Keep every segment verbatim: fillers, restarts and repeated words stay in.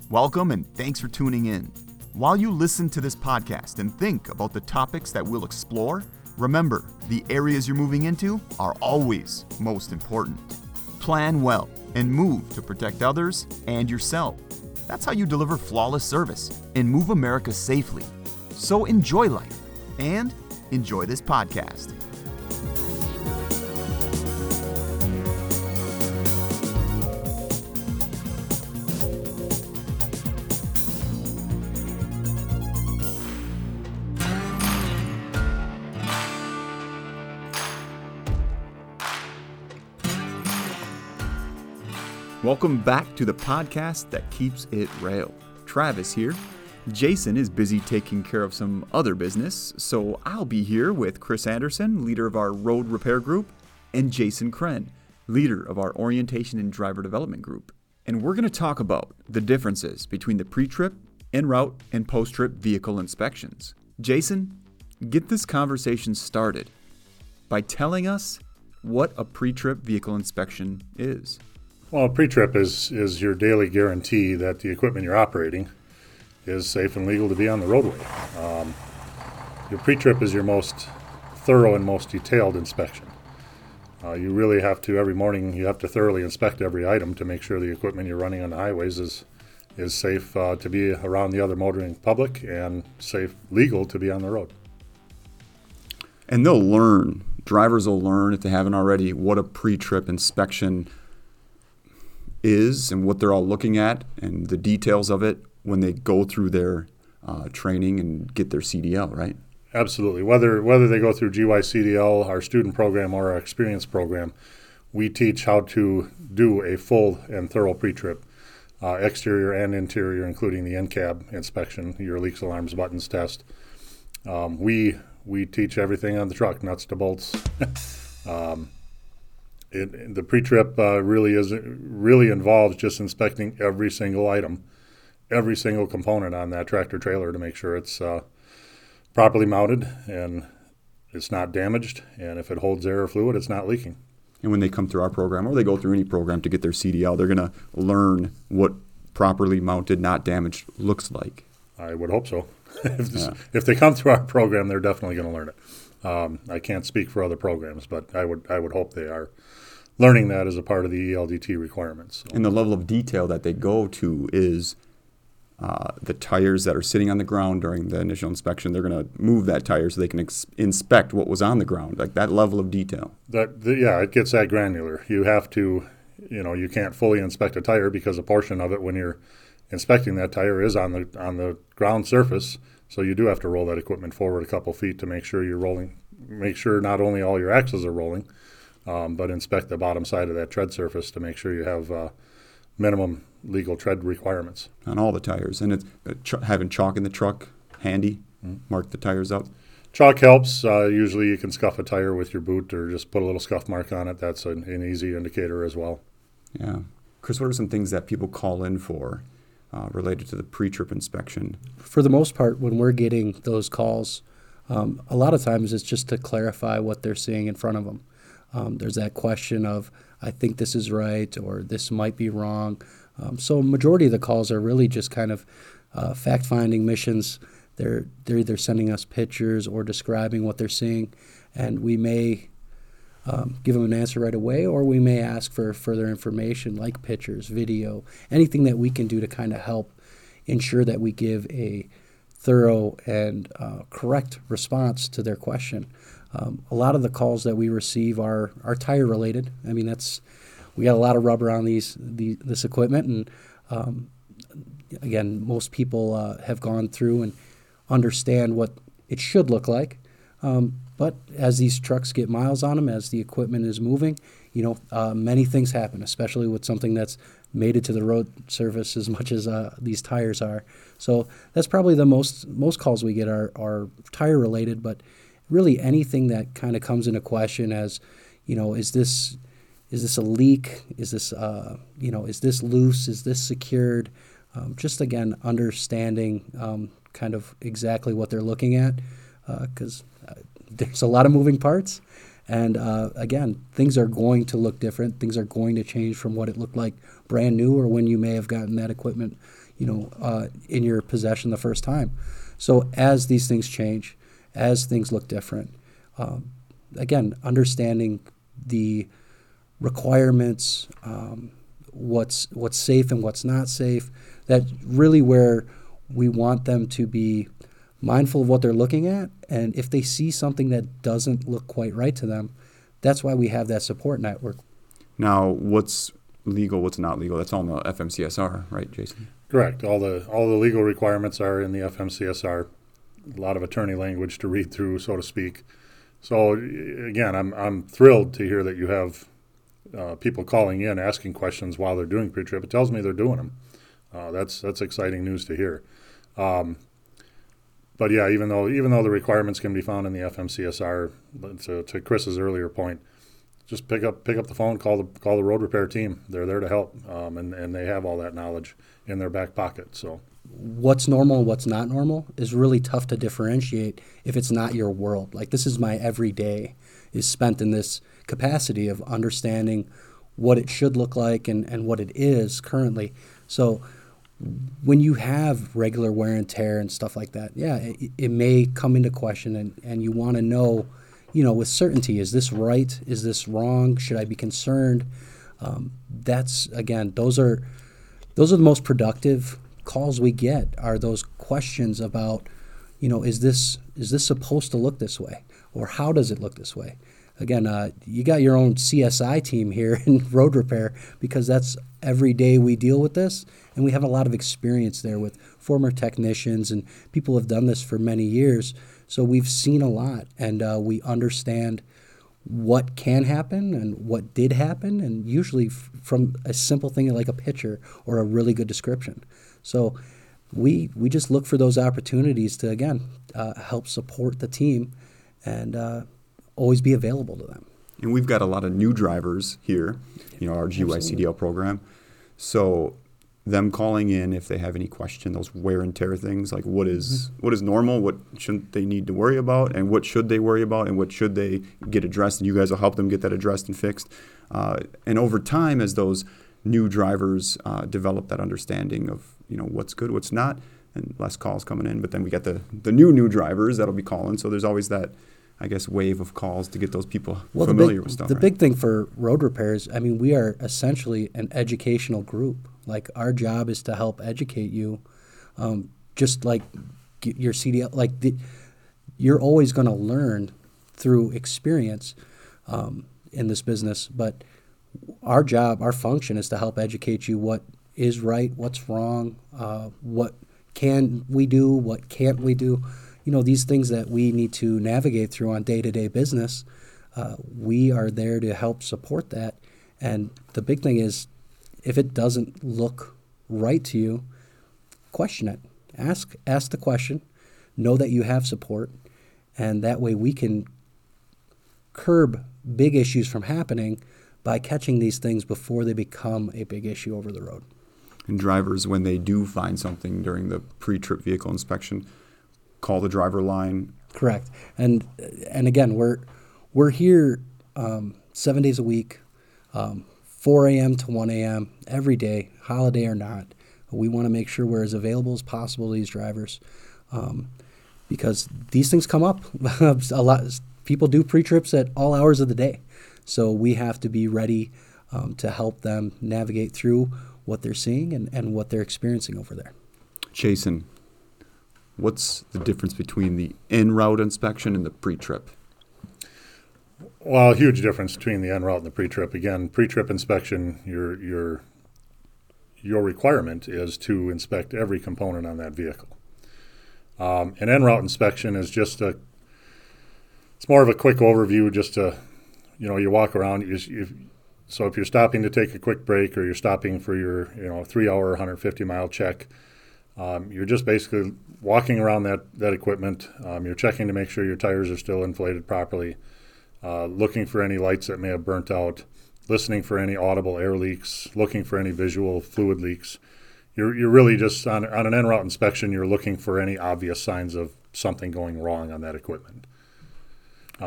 Welcome and thanks for tuning in. While you listen to this podcast and think about the topics that we'll explore, remember, the areas you're moving into are always most important. Plan well and move to protect others and yourself. That's how you deliver flawless service and move America safely. So enjoy life and enjoy this podcast. Welcome back to the podcast that keeps it real. Travis here. Jason is busy taking care of some other business, so I'll be here with Chris Anderson, leader of our road repair group, and Jason Kren, leader of our orientation and driver development group. And we're going to talk about the differences between the pre-trip, en route, and post-trip vehicle inspections. Jason, get this conversation started by telling us what a pre-trip vehicle inspection is. Well, a pre-trip is, is your daily guarantee that the equipment you're operating is safe and legal to be on the roadway. Um, your pre-trip is your most thorough and most detailed inspection. Uh, you really have to, every morning, you have to thoroughly inspect every item to make sure the equipment you're running on the highways is is safe uh, to be around the other motoring public and safe, legal to be on the road. And they'll learn, drivers will learn, if they haven't already, what a pre-trip inspection is and what they're all looking at and the details of it when they go through their uh, training and get their C D L, right? Absolutely. Whether whether they go through G Y C D L, our student program, or our experience program, we teach how to do a full and thorough pre-trip, uh, exterior and interior, including the N cab inspection, your leaks, alarms, buttons test. Um, we we teach everything on the truck, nuts to bolts. um, It, the pre-trip uh, really is really involves just inspecting every single item, every single component on that tractor trailer to make sure it's uh, properly mounted and it's not damaged, and if it holds air or fluid, it's not leaking. And when they come through our program, or they go through any program to get their C D L, they're going to learn what properly mounted, not damaged looks like. I would hope so. if, this, yeah. if they come through our program, they're definitely going to learn it. Um, I can't speak for other programs, but I would I would hope they are learning that as a part of the E L D T requirements. So. And the level of detail that they go to is uh, the tires that are sitting on the ground during the initial inspection. They're going to move that tire so they can ex- inspect what was on the ground, like that level of detail. That the, yeah, it gets that granular. You have to, you know, you can't fully inspect a tire because a portion of it when you're inspecting that tire is on the on the ground surface. So you do have to roll that equipment forward a couple feet to make sure you're rolling, make sure not only all your axles are rolling, Um, but inspect the bottom side of that tread surface to make sure you have uh, minimum legal tread requirements. On all the tires. And it's uh, ch- having chalk in the truck handy, mm-hmm. mark the tires up. Chalk helps. Uh, usually you can scuff a tire with your boot or just put a little scuff mark on it. That's an, an easy indicator as well. Yeah. Chris, what are some things that people call in for uh, related to the pre-trip inspection? For the most part, when we're getting those calls, um, a lot of times it's just to clarify what they're seeing in front of them. Um, there's that question of, I think this is right, or this might be wrong. Um, so majority of the calls are really just kind of uh, fact-finding missions. They're they're either sending us pictures or describing what they're seeing, and we may um, give them an answer right away, or we may ask for further information like pictures, video, anything that we can do to kind of help ensure that we give a thorough and uh, correct response to their question. Um, a lot of the calls that we receive are, are tire related. I mean, that's we got a lot of rubber on these the, this equipment, and um, again, most people uh, have gone through and understand what it should look like. Um, but as these trucks get miles on them, as the equipment is moving, you know, uh, many things happen, especially with something that's made it to the road surface as much as uh, these tires are. So that's probably the most most calls we get are, are tire related, but really anything that kind of comes into question as, you know, is this is this a leak? Is this uh, you know, is this loose? Is this secured? Um, just again, understanding um, kind of exactly what they're looking at, because uh, uh, there's a lot of moving parts, And uh, again, things are going to look different. Things are going to change from what it looked like brand new or when you may have gotten that equipment, you know, uh, in your possession the first time. So as these things change, as things look different, um, again, understanding the requirements, um, what's what's safe and what's not safe, that's really where we want them to be mindful of what they're looking at, and if they see something that doesn't look quite right to them, that's why we have that support network. Now, what's legal, what's not legal? That's all in the F M C S R, right, Jason? Correct. All the all the legal requirements are in the F M C S R. A lot of attorney language to read through, so to speak. So again, I'm I'm thrilled to hear that you have uh, people calling in asking questions while they're doing pre-trip. It tells me they're doing them. Uh, that's that's exciting news to hear. Um, But yeah, even though even though the requirements can be found in the F M C S R, to, to Chris's earlier point, just pick up pick up the phone, call the call the road repair team. They're there to help, um, and and they have all that knowledge in their back pocket. So, what's normal and what's not normal is really tough to differentiate if it's not your world. Like, this is my everyday is spent in this capacity of understanding what it should look like and, and what it is currently. So when you have regular wear and tear and stuff like that, yeah, it, it may come into question, and, and you want to know, you know, with certainty, is this right? Is this wrong? Should I be concerned? Um, that's, again, those are those are the most productive calls we get, are those questions about, you know, is this is this supposed to look this way? Or how does it look this way? Again, uh, you got your own C S I team here in road repair, because that's every day we deal with this, and we have a lot of experience there with former technicians, and people have done this for many years. So we've seen a lot, and uh, we understand what can happen and what did happen, and usually f- from a simple thing like a picture or a really good description. So we we just look for those opportunities to, again, uh, help support the team and uh, always be available to them. And we've got a lot of new drivers here, you know, our G Y C D L program. So them calling in if they have any question, those wear and tear things, like what is mm-hmm. what is normal, what shouldn't they need to worry about, and what should they worry about, and what should they get addressed, and you guys will help them get that addressed and fixed. Uh, and over time, as those new drivers uh, develop that understanding of, you know, what's good, what's not, and less calls coming in, but then we got the, the new new drivers that'll be calling, so there's always that, I guess, wave of calls to get those people well, familiar the big, with stuff. The right? big thing for road repairs, I mean, we are essentially an educational group. Like, our job is to help educate you, um, just like your C D L. Like, the, you're always going to learn through experience um, in this business, but our job, our function is to help educate you what is right, what's wrong, uh, what can we do, what can't we do. You know, these things that we need to navigate through on day-to-day business, uh, we are there to help support that. And the big thing is, if it doesn't look right to you, question it. Ask ask the question. Know that you have support, and that way we can curb big issues from happening by catching these things before they become a big issue over the road. And drivers, when they do find something during the pre-trip vehicle inspection, call the driver line. Correct. And and again, we're we're here um, seven days a week, um, four a.m. to one a.m. every day, holiday or not. We want to make sure we're as available as possible to these drivers, um, because these things come up. a lot people do pre-trips at all hours of the day, so we have to be ready um, to help them navigate through what they're seeing and, and what they're experiencing over there. Jason, what's the difference between the en-route inspection and the pre-trip? Well, a huge difference between the en-route and the pre-trip. Again, pre-trip inspection, your your your requirement is to inspect every component on that vehicle. Um, an en-route inspection is just a, it's more of a quick overview, just to, you know, you walk around. You, you, so if you're stopping to take a quick break, or you're stopping for your, you know, three-hour, one hundred fifty mile check, um, you're just basically walking around that, that equipment. Um, you're checking to make sure your tires are still inflated properly, uh, looking for any lights that may have burnt out, listening for any audible air leaks, looking for any visual fluid leaks. You're you're really just, on, on an en-route inspection, you're looking for any obvious signs of something going wrong on that equipment. Um,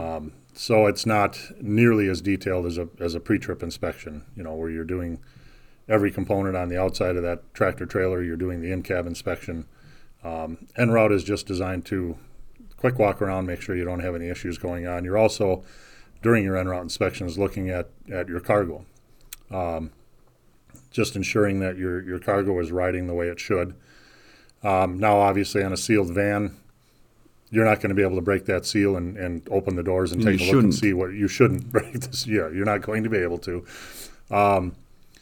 so it's not nearly as detailed as a as a pre-trip inspection, you know, where you're doing every component on the outside of that tractor trailer. You're doing the in-cab inspection. Um, en route is just designed to quick walk around, make sure you don't have any issues going on. You're also, during your en route inspections, looking at, at your cargo, um, just ensuring that your, your cargo is riding the way it should. Um, now, obviously, on a sealed van, you're not going to be able to break that seal and, and open the doors and You take a look shouldn't. and see what you shouldn't break this. Yeah, you're not going to be able to. Um,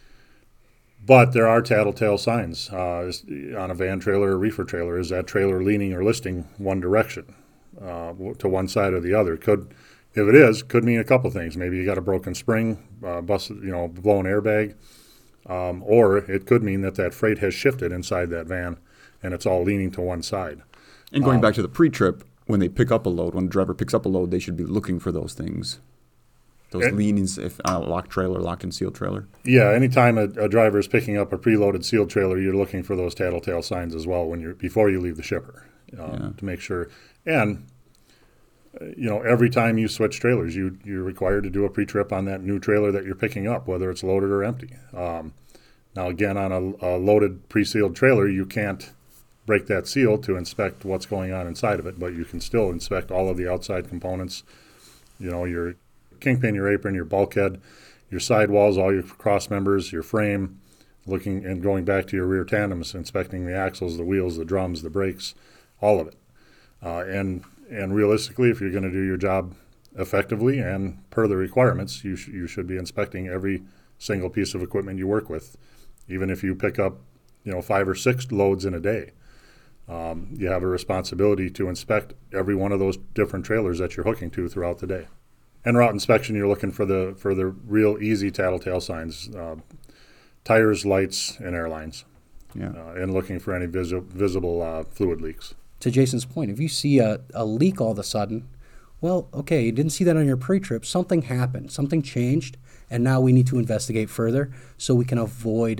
but there are tattletale signs uh, on a van trailer or reefer trailer. Is that trailer leaning or listing one direction uh, to one side or the other? Could, if it is, could mean a couple things. Maybe you got a broken spring, uh, busted, you know, blown airbag, um, or it could mean that that freight has shifted inside that van and it's all leaning to one side. And going Um, back to the pre-trip, when they pick up a load, when a driver picks up a load, they should be looking for those things. Those It- leanings, if uh, locked trailer, locked and sealed trailer. Yeah, anytime a, a driver is picking up a preloaded sealed trailer, you're looking for those tattletale signs as well when you're before you leave the shipper um, Yeah. to make sure. And uh, you know, every time you switch trailers, you you're required to do a pre-trip on that new trailer that you're picking up, whether it's loaded or empty. Um, now, again, on a, a loaded pre-sealed trailer, you can't break that seal to inspect what's going on inside of it, but you can still inspect all of the outside components. You know, your kingpin, your apron, your bulkhead, your sidewalls, all your cross members, your frame, looking and going back to your rear tandems, inspecting the axles, the wheels, the drums, the brakes, all of it. Uh, and and realistically, if you're going to do your job effectively and per the requirements, you sh- you should be inspecting every single piece of equipment you work with, even if you pick up, you know, five or six loads in a day. Um, you have a responsibility to inspect every one of those different trailers that you're hooking to throughout the day. En route inspection, you're looking for the for the real easy tattletale signs, uh, tires, lights, and airlines, Yeah. uh, and looking for any visi- visible uh, fluid leaks. To Jason's point, if you see a, a leak all of a sudden, well, okay, you didn't see that on your pre-trip. Something happened. Something changed, and now we need to investigate further so we can avoid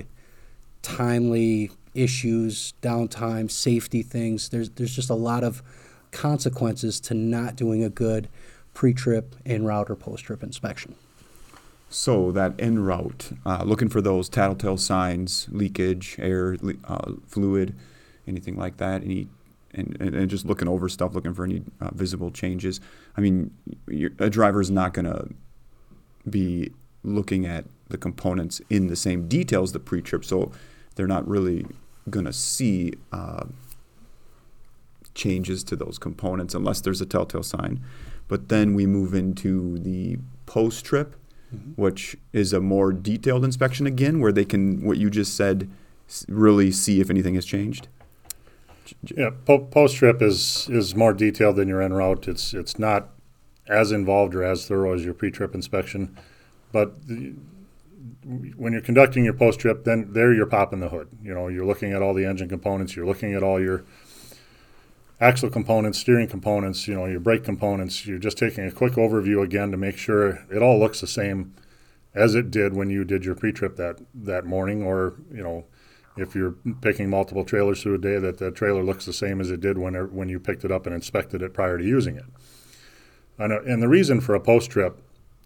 timely issues, downtime, safety things. There's there's just a lot of consequences to not doing a good pre-trip, en route, or post-trip inspection. So that en route, uh, looking for those tattletale signs, leakage, air, le- uh, fluid, anything like that, any, and, and, and just looking over stuff, looking for any uh, visible changes. I mean, you're, a driver's not going to be looking at the components in the same detail as the pre-trip, so they're not really going to see uh, changes to those components unless there's a telltale sign. But then we move into the post-trip, mm-hmm. which is a more detailed inspection again, where they can, what you just said, s- really see if anything has changed. Yeah, po- post-trip is is more detailed than your en route. It's it's not as involved or as thorough as your pre-trip inspection, but the, when you're conducting your post-trip, then there you're popping the hood. You know, you're looking at all the engine components, you're looking at all your axle components, steering components, you know, your brake components. You're just taking a quick overview again to make sure it all looks the same as it did when you did your pre-trip that, that morning, or, you know, if you're picking multiple trailers through a day, that the trailer looks the same as it did when it, when you picked it up and inspected it prior to using it. And, uh, and the reason for a post-trip,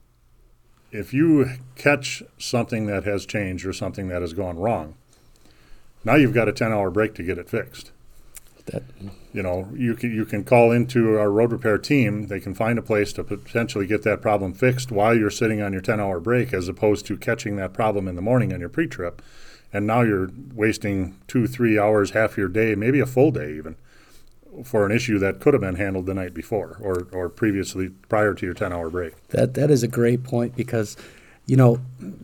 if you catch something that has changed or something that has gone wrong, now you've got a ten-hour break to get it fixed. That You know, you can you can call into our road repair team. They can find a place to potentially get that problem fixed while you're sitting on your ten-hour break, as opposed to catching that problem in the morning on your pre-trip. And now you're wasting two, three hours, half your day, maybe a full day even, for an issue that could have been handled the night before or, or previously prior to your ten-hour break. That that is a great point because, you know,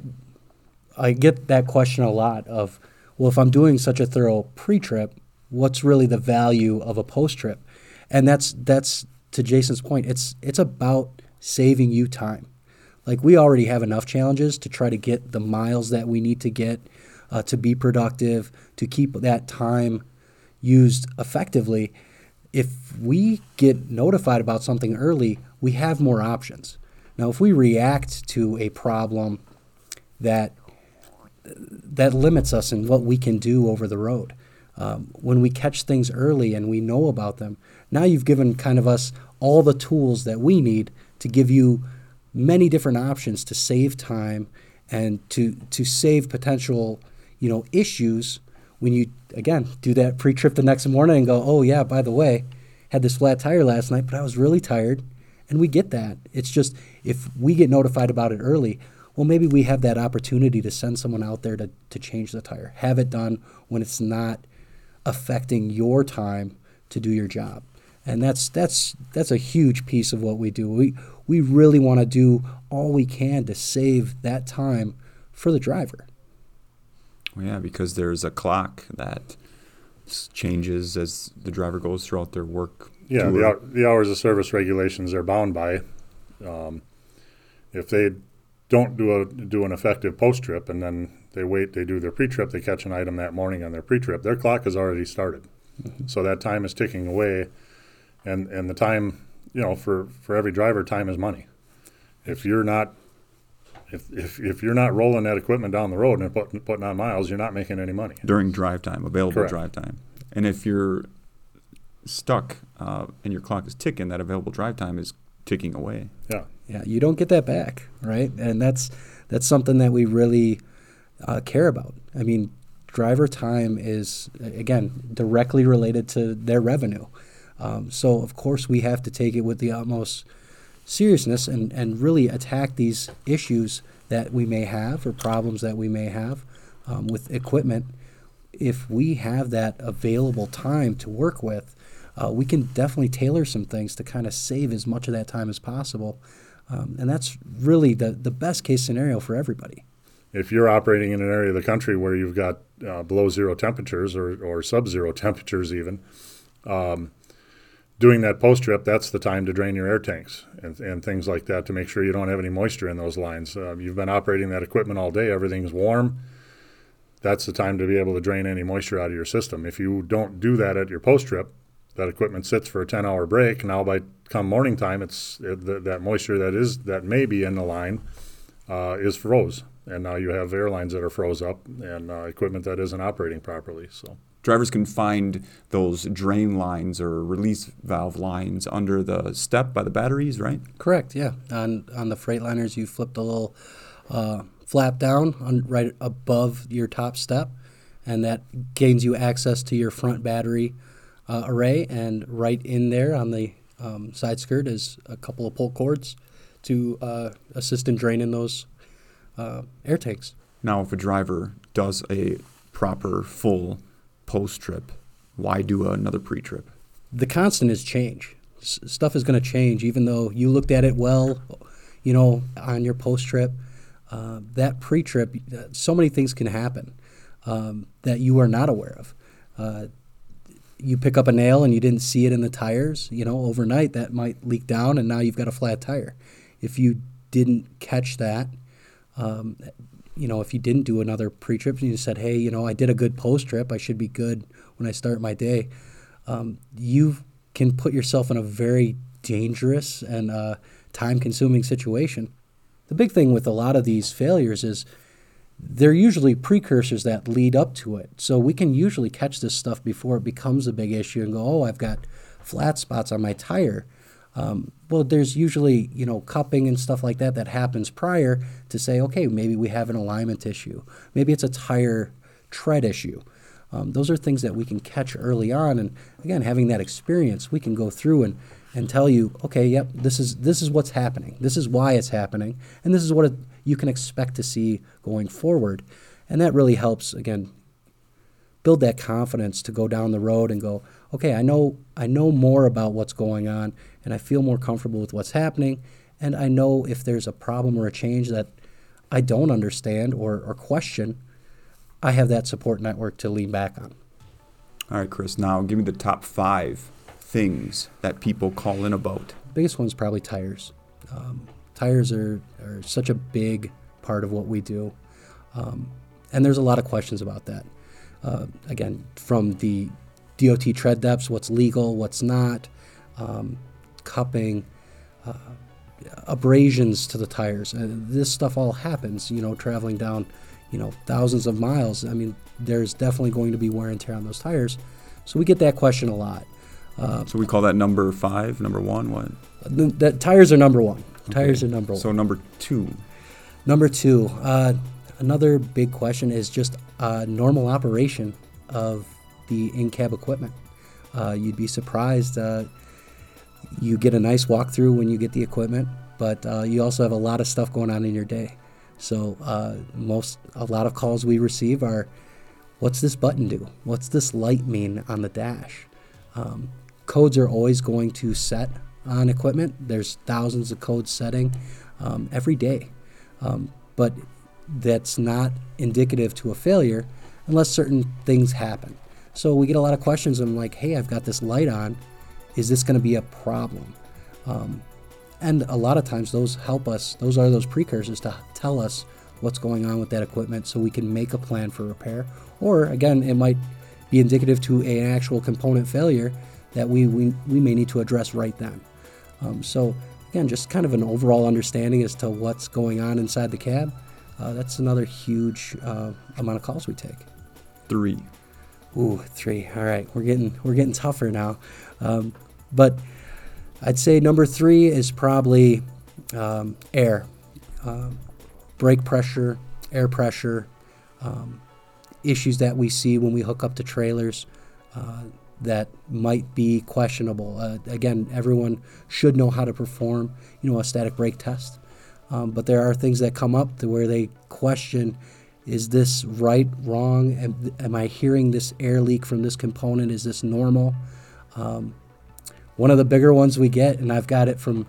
I get that question a lot of, well, if I'm doing such a thorough pre-trip, what's really the value of a post-trip? And that's that's to Jason's point. It's it's about saving you time. Like, we already have enough challenges to try to get the miles that we need to get uh, to be productive, to keep that time used effectively. If we get notified about something early, we have more options. Now, if we react to a problem that that limits us in what we can do over the road, um, when we catch things early and we know about them, now you've given kind of us all the tools that we need to give you many different options to save time and to to save potential, you know, issues when you, again, do that pre-trip the next morning and go, oh, yeah, by the way, had this flat tire last night, but I was really tired. And we get that. It's just if we get notified about it early, well, maybe we have that opportunity to send someone out there to, to change the tire. Have it done when it's not affecting your time to do your job. And that's that's that's a huge piece of what we do. We we really want to do all we can to save that time for the driver. Well, yeah, because there's a clock that s- changes as the driver goes throughout their work. Yeah, tour. the, hou- the hours of service regulations they're bound by. Um, if they don't do a do an effective post trip and then they wait, they do their pre trip, they catch an item that morning on their pre trip, their clock has already started. Mm-hmm. So that time is ticking away, and and the time, you know, for, for every driver, time is money. If you're not if if if you're not rolling that equipment down the road and putting putting on miles, you're not making any money during drive time, available Correct. drive time. And if you're stuck uh, and your clock is ticking, that available drive time is ticking away. Yeah. Yeah, you don't get that back, right? And that's that's something that we really uh, care about. I mean, driver time is, again, directly related to their revenue. Um, so, of course, we have to take it with the utmost seriousness and, and really attack these issues that we may have or problems that we may have um, with equipment. If we have that available time to work with, uh, we can definitely tailor some things to kind of save as much of that time as possible. Um, and that's really the, the best case scenario for everybody. If you're operating in an area of the country where you've got uh, below zero temperatures or, or sub-zero temperatures even, um, doing that post-trip, that's the time to drain your air tanks and, and things like that to make sure you don't have any moisture in those lines. Uh, you've been operating that equipment all day, everything's warm. That's the time to be able to drain any moisture out of your system. If you don't do that at your post-trip, that equipment sits for a ten-hour break. Now, by come morning time, it's it, the, that moisture that is that may be in the line uh, is froze, and now you have airlines that are froze up and uh, equipment that isn't operating properly. So drivers can find those drain lines or release valve lines under the step by the batteries, right? Correct. Yeah. On on the Freightliners, you flip the little uh, flap down on, right above your top step, and that gains you access to your front battery Uh, array, and right in there on the um, side skirt is a couple of pull cords to uh, assist in draining those uh, air tanks. Now, if a driver does a proper full post-trip, why do another pre-trip? The constant is change. S- stuff is going to change, even though you looked at it well, you know, on your post-trip. Uh, that pre-trip, uh, so many things can happen um, that you are not aware of. Uh, You pick up a nail and you didn't see it in the tires, you know, overnight that might leak down and now you've got a flat tire. If you didn't catch that, um, you know, if you didn't do another pre-trip and you said, hey, you know, I did a good post-trip, I should be good when I start my day, um, you can put yourself in a very dangerous and uh, time-consuming situation. The big thing with a lot of these failures is they're usually precursors that lead up to it. So we can usually catch this stuff before it becomes a big issue and go, oh, I've got flat spots on my tire. Um, well, there's usually, you know, cupping and stuff like that that happens prior to say, okay, maybe we have an alignment issue. Maybe it's a tire tread issue. Um, those are things that we can catch early on. And again, having that experience, we can go through and, and tell you, okay, yep, this is this is what's happening. This is why it's happening. And this is what it, you can expect to see going forward. And that really helps, again, build that confidence to go down the road and go, okay, I know I know more about what's going on, and I feel more comfortable with what's happening, and I know if there's a problem or a change that I don't understand or, or question, I have that support network to lean back on. All right, Chris, now give me the top five things that people call in about. Biggest one's probably tires. Um, tires are, are such a big part of what we do, um, and there's a lot of questions about that. Uh, again, from the D O T tread depths, what's legal, what's not, um, cupping, uh, abrasions to the tires. Uh, this stuff all happens, you know, traveling down, you know, thousands of miles. I mean, there's definitely going to be wear and tear on those tires. So we get that question a lot. So we call that number five, number one, what? The, the tires are number one. Tires Okay. are number one. So number two. Number two, uh, another big question is just uh, normal operation of the in-cab equipment. Uh, you'd be surprised. Uh, you get a nice walkthrough when you get the equipment, but uh, you also have a lot of stuff going on in your day. So uh, most, a lot of calls we receive are, what's this button do? What's this light mean on the dash? Um, codes are always going to set on equipment. There's thousands of codes setting um, every day. Um, but that's not indicative to a failure unless certain things happen. So we get a lot of questions. I'm like, hey, I've got this light on. Is this going to be a problem? Um, and a lot of times those help us. Those are those precursors to tell us what's going on with that equipment so we can make a plan for repair. Or again, it might be indicative to an actual component failure that we, we, we may need to address right then. Um, so again, just kind of an overall understanding as to what's going on inside the cab. Uh, that's another huge uh, amount of calls we take. Three. Ooh, three. All right, we're getting we're getting tougher now. Um, but I'd say number three is probably um, air, um, brake pressure, air pressure, um, issues that we see when we hook up to trailers uh, that might be questionable. Uh, again, everyone should know how to perform, you know, a static brake test. Um, but there are things that come up to where they question, is this right, wrong? Am, am I hearing this air leak from this component? Is this normal? Um, one of the bigger ones we get, and I've got it from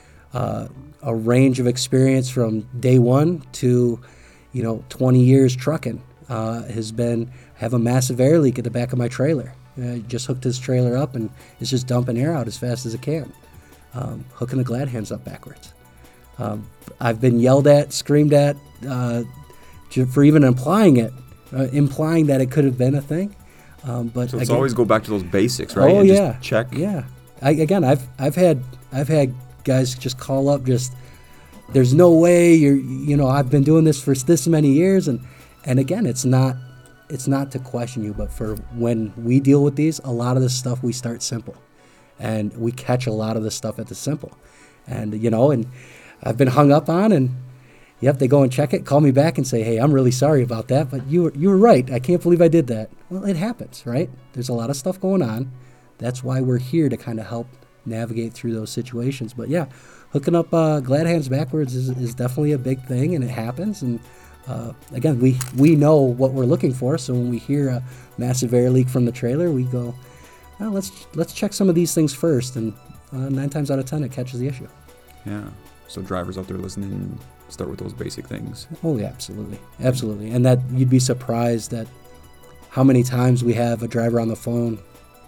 uh, a range of experience from day one to, you know, twenty years trucking, uh, has been, have a massive air leak at the back of my trailer. Uh, just hooked this trailer up and it's just dumping air out as fast as it can. Um, hooking the glad hands up backwards. Um, I've been yelled at, screamed at, uh, for even implying it, uh, implying that it could have been a thing. Um, but So let's again, always go back to those basics, right? Oh and yeah, just check. Yeah. I, again, I've I've had I've had guys just call up. Just there's no way you're you know I've been doing this for this many years, and and again, it's not it's not to question you, but for when we deal with these, a lot of this stuff we start simple, and we catch a lot of this stuff at the simple, and you know, and I've been hung up on, and yep, they go and check it, call me back and say, hey, I'm really sorry about that, but you were, you were right. I can't believe I did that. Well, it happens, right? There's a lot of stuff going on. That's why we're here to kind of help navigate through those situations. But yeah, hooking up uh, glad hands backwards is, is definitely a big thing, and it happens. And uh, again, we, we know what we're looking for. So when we hear a massive air leak from the trailer, we go, well, let's let's check some of these things first. And uh, nine times out of ten, it catches the issue. Yeah. So drivers out there listening, start with those basic things. Oh, yeah, absolutely. Absolutely. And that you'd be surprised at how many times we have a driver on the phone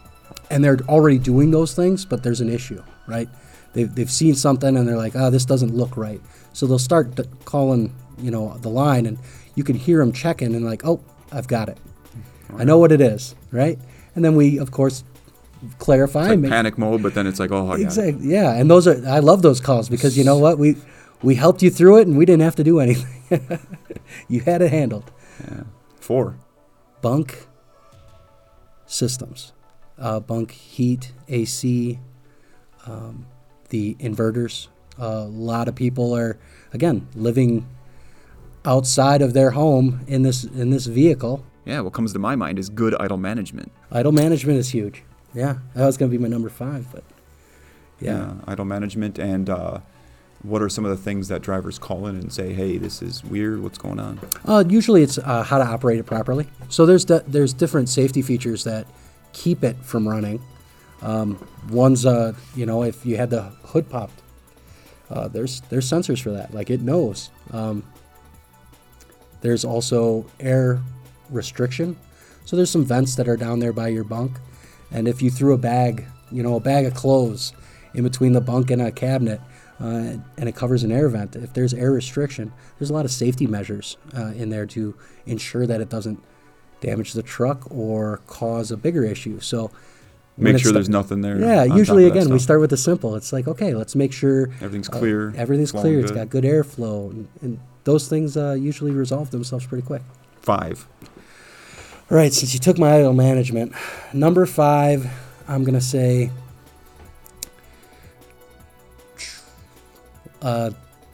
and they're already doing those things, but there's an issue, right? They've, they've seen something and they're like, oh, this doesn't look right. So they'll start th- calling, you know, the line, and you can hear them checking and like, oh, I've got it. Right. I know what it is, right? And then we, of course, clarify. It's like make, panic mode, but then it's like, oh, I got exactly, it. Yeah. And those are, I love those calls because you know what? We, we helped you through it and we didn't have to do anything. You had it handled. Yeah. Four. Bunk systems. Uh, bunk heat, A C, um, the inverters. Uh, a lot of people are, again, living outside of their home in this in this vehicle. Yeah, what comes to my mind is good idle management. Idle management is huge. Yeah, that was going to be my number five, but yeah. yeah idle management. And uh, what are some of the things that drivers call in and say, hey, this is weird, what's going on? Uh, usually it's uh, how to operate it properly. So there's de- there's different safety features that keep it from running. Um, one's, uh, you know, if you had the hood popped, uh, there's there's sensors for that. Like it knows. Um, there's also air restriction. So there's some vents that are down there by your bunk. And if you threw a bag, you know, a bag of clothes in between the bunk and a cabinet, uh, and it covers an air vent, if there's air restriction, there's a lot of safety measures uh, in there to ensure that it doesn't damage the truck or cause a bigger issue. So make sure st- there's nothing there. Yeah, usually again we start with the simple. It's like, okay, let's make sure everything's clear. Uh, everything's clear. It's got good airflow, and, and those things uh, usually resolve themselves pretty quick. Five. All right, since you took my idle management, number five, I'm going to say uh,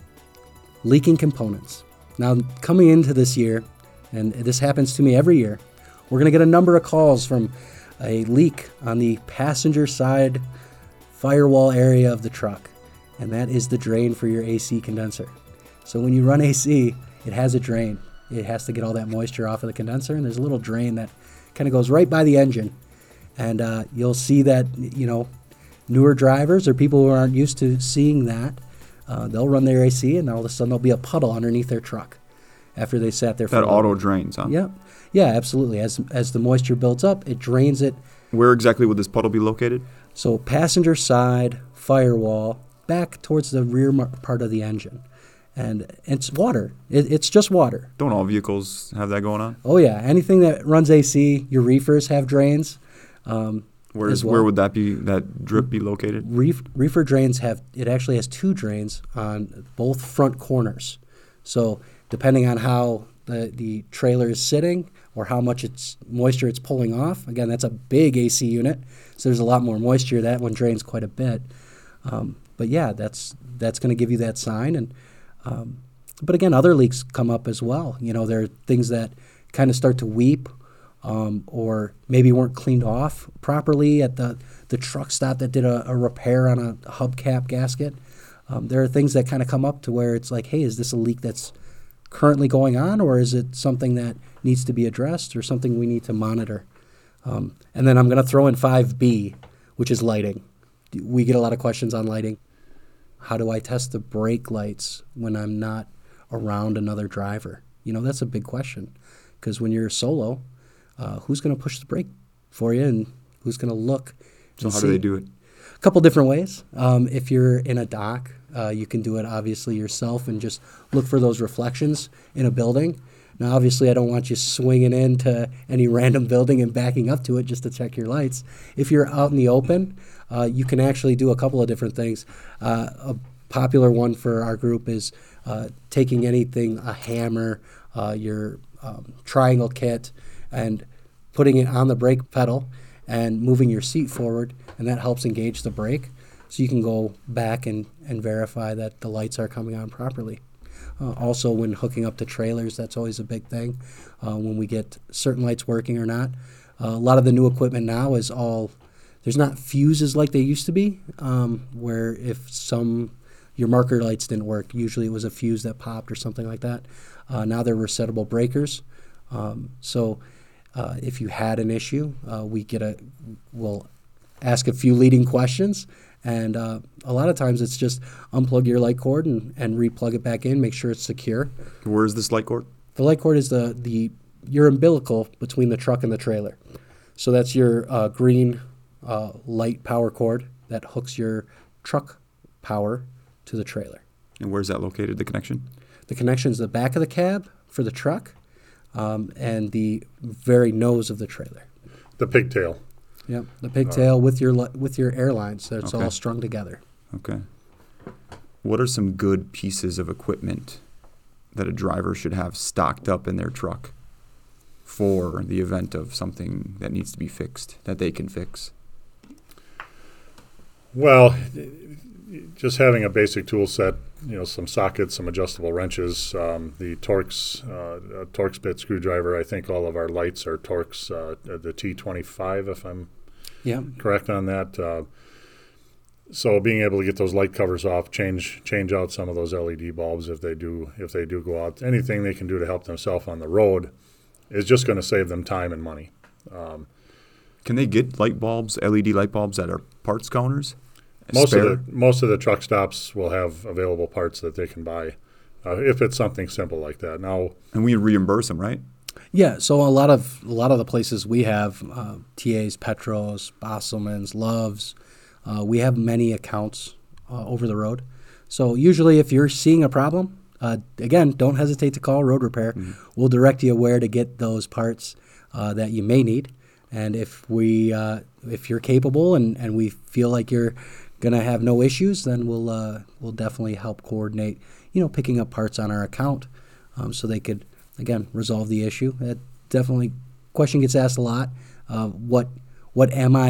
leaking components. Now, coming into this year, and this happens to me every year, we're going to get a number of calls from a leak on the passenger side firewall area of the truck, and that is the drain for your A C condenser. So when you run A C, it has a drain. It has to get all that moisture off of the condenser, and there's a little drain that kind of goes right by the engine. And uh, you'll see that, you know, newer drivers or people who aren't used to seeing that, uh, they'll run their A C, and all of a sudden there'll be a puddle underneath their truck after they sat there for That a while. auto drains, huh? Yeah, yeah, absolutely. As as the moisture builds up, it drains it. Where exactly would this puddle be located? So passenger side firewall, back towards the rear mar- part of the engine, and it's water. It, it's just water. Don't all vehicles have that going on? Oh yeah, anything that runs A C, your reefers have drains. Um, Where as is well. where would that be? That drip be located? Reef, reefer drains have, it actually has two drains on both front corners. So depending on how the, the trailer is sitting or how much it's moisture it's pulling off, again, that's a big A C unit, so there's a lot more moisture. That one drains quite a bit. Um, but yeah, that's that's going to give you that sign. And um, but again, other leaks come up as well. You know, there are things that kind of start to weep, um, or maybe weren't cleaned off properly at the, the truck stop that did a, a repair on a hubcap gasket. Um, there are things that kind of come up to where it's like, hey, is this a leak that's currently going on, or is it something that needs to be addressed or something we need to monitor? Um, and then I'm going to throw in five B, which is lighting. We get a lot of questions on lighting. How do I test the brake lights when I'm not around another driver? You know, that's a big question, because when you're solo, uh, who's going to push the brake for you, and who's going to look? So and how see? do they do it? A couple different ways. Um, if you're in a dock, uh, you can do it obviously yourself and just look for those reflections in a building. Now, obviously, I don't want you swinging into any random building and backing up to it just to check your lights. If you're out in the open, uh, you can actually do a couple of different things. Uh, a popular one for our group is uh, taking anything, a hammer, uh, your um, triangle kit, and putting it on the brake pedal and moving your seat forward, and that helps engage the brake. So you can go back and, and verify that the lights are coming on properly. Uh, also, when hooking up to trailers, that's always a big thing, uh, when we get certain lights working or not. Uh, a lot of the new equipment now is all, there's not fuses like they used to be, um, where if some, your marker lights didn't work, usually it was a fuse that popped or something like that. Uh, now they're resettable breakers. Um, so uh, if you had an issue, uh, we get a, we'll ask a few leading questions. And uh, a lot of times it's just unplug your light cord and, and re-plug it back in, make sure it's secure. Where is this light cord? The light cord is the, the your umbilical between the truck and the trailer. So that's your uh, green uh, light power cord that hooks your truck power to the trailer. And where's that located, the connection? The connection is the back of the cab for the truck, um, and the very nose of the trailer. The pigtail. Yep, the pigtail with your li- with your airlines. So it's Okay. all strung together. Okay. What are some good pieces of equipment that a driver should have stocked up in their truck for the event of something that needs to be fixed, that they can fix? Well, just having a basic tool set, you know, some sockets, some adjustable wrenches, um, the Torx, uh, a Torx bit screwdriver. I think all of our lights are Torx, uh, the T twenty-five, if I'm Yeah. correct on that. Uh, so being able to get those light covers off, change change out some of those L E D bulbs if they do if they do go out. Anything they can do to help themselves on the road is just going to save them time and money. Um, Can they get light bulbs, L E D light bulbs that are parts counters? Most Spare? of the most of the truck stops will have available parts that they can buy, uh, if it's something simple like that. Now, And we reimburse them, right? Yeah, so a lot of a lot of the places we have uh, T As, Petros, Bosselmans, Loves, uh, we have many accounts uh, over the road. So usually, if you're seeing a problem, uh, again, don't hesitate to call Road Repair. Mm-hmm. We'll direct you where to get those parts uh, that you may need, and if we uh, if you're capable and, and we feel like you're gonna have no issues, then we'll uh, we'll definitely help coordinate, you know, picking up parts on our account, um, so they could, again, resolve the issue. That definitely question gets asked a lot. Uh, what what am I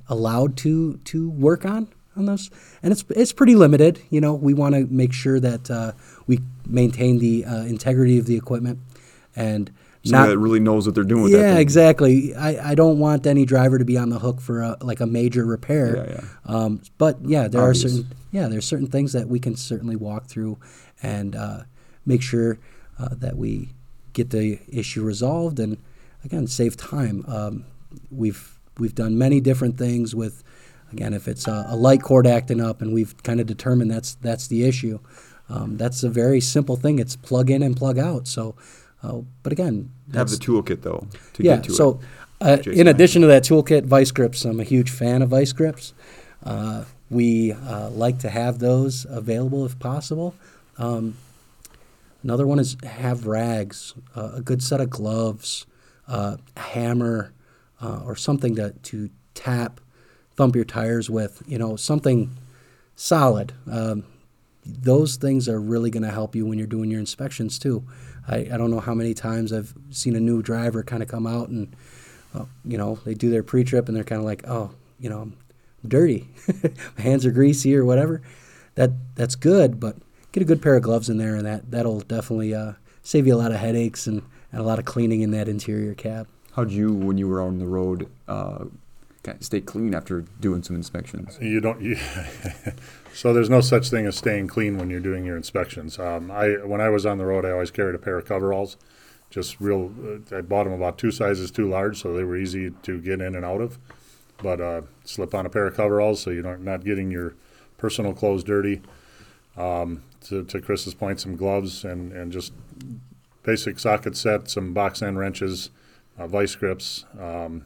allowed to to work on on those, and it's it's pretty limited. You know, we want to make sure that uh, we maintain the uh, integrity of the equipment, and Somebody not that really knows what they're doing with that yeah, thing. exactly. I, I don't want any driver to be on the hook for a, like a major repair. Yeah, yeah. Um, but yeah, there Obvious. are certain yeah there's certain things that we can certainly walk through and uh, make sure uh, that we get the issue resolved and again save time. Um, we've we've done many different things with again if it's a, a light cord acting up and we've kind of determined that's that's the issue. Um, that's a very simple thing. It's plug in and plug out. So. Uh, but again, Have the toolkit, though, to yeah, get to so it. uh, Jason, in addition to that toolkit, Vice Grips, I'm a huge fan of Vice Grips. Uh, we uh, like to have those available if possible. Um, another one is have rags, uh, a good set of gloves, uh, a hammer, uh, or something to, to tap, thump your tires with, you know, something solid. Um, those things are really going to help you when you're doing your inspections, too. I, I don't know how many times I've seen a new driver kind of come out and, uh, you know, they do their pre-trip and they're kind of like, oh, you know, I'm dirty. My hands are greasy or whatever. That That's good, but get a good pair of gloves in there and that, that'll definitely uh, save you a lot of headaches and, and a lot of cleaning in that interior cab. How'd you, when you were on the road, uh, kind of stay clean after doing some inspections? You don't. You so there's no such thing as staying clean when you're doing your inspections. Um, I when I was on the road, I always carried a pair of coveralls, just real. Uh, I bought them about two sizes too large, so they were easy to get in and out of. But uh, slip on a pair of coveralls so you're not getting your personal clothes dirty. Um, to, to Chris's point, some gloves and, and just basic socket set, some box end wrenches, uh, vice grips. Um,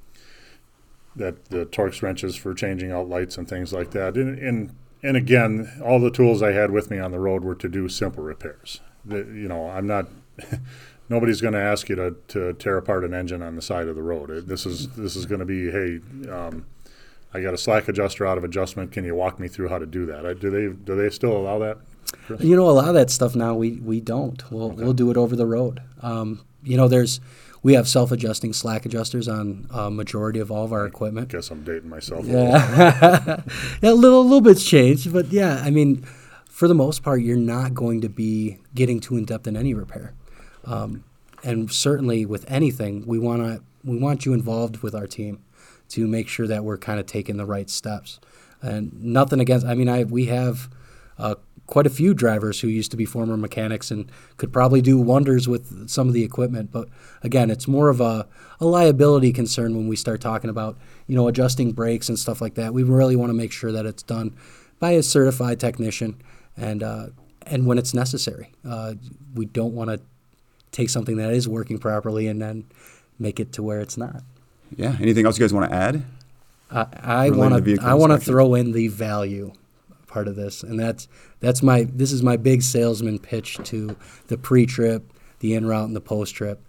that the Torx wrenches for changing out lights and things like that. And, and and again, all the tools I had with me on the road were to do simple repairs. The, you know, I'm not. Nobody's going to ask you to, to tear apart an engine on the side of the road. It, this is this is going to be, hey, um, I got a slack adjuster out of adjustment. Can you walk me through how to do that? I, do they do they still allow that, Chris? You know, a lot of that stuff now we, we don't. We'll okay. we'll do it over the road. Um, you know, there's. We have self-adjusting slack adjusters on a majority of all of our equipment. Guess I'm dating myself. Yeah, yeah, a little, a little bit's changed, but yeah, I mean, for the most part, you're not going to be getting too in depth in any repair, um, and certainly with anything, we want to we want you involved with our team to make sure that we're kind of taking the right steps. And nothing against. I mean, I we have. Uh, quite a few drivers who used to be former mechanics and could probably do wonders with some of the equipment. But again, it's more of a, a liability concern when we start talking about, you know, adjusting brakes and stuff like that. We really want to make sure that it's done by a certified technician and uh, and when it's necessary. Uh, we don't want to take something that is working properly and then make it to where it's not. Yeah. Anything else you guys want to add? I, I want to I want to throw in the value part of this, and that's that's my this is my big salesman pitch to the pre-trip, the en route, and the post-trip.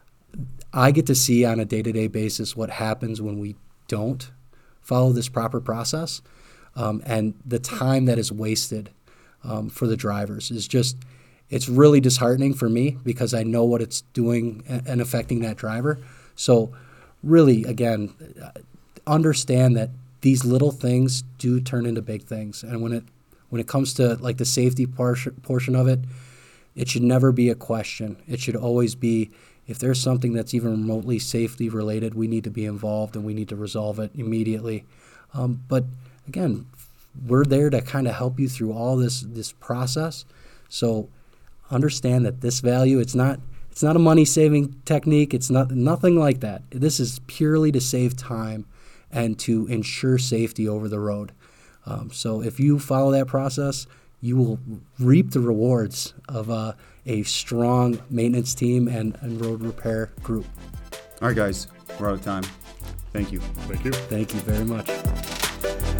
I get to see on a day-to-day basis what happens when we don't follow this proper process, um, and the time that is wasted um, for the drivers is just it's really disheartening for me because I know what it's doing and affecting that driver. So really, again, understand that these little things do turn into big things. And when it when it comes to like the safety portion portion of it, it should never be a question. It should always be, if there's something that's even remotely safety related, we need to be involved and we need to resolve it immediately. Um, but again, we're there to kind of help you through all this this process. So understand that this value, it's not it's not a money saving technique. It's not nothing like that. This is purely to save time and to ensure safety over the road. Um, so if you follow that process, you will reap the rewards of uh, a strong maintenance team and, and road repair group. All right, guys, we're out of time. Thank you. Thank you. Thank you very much.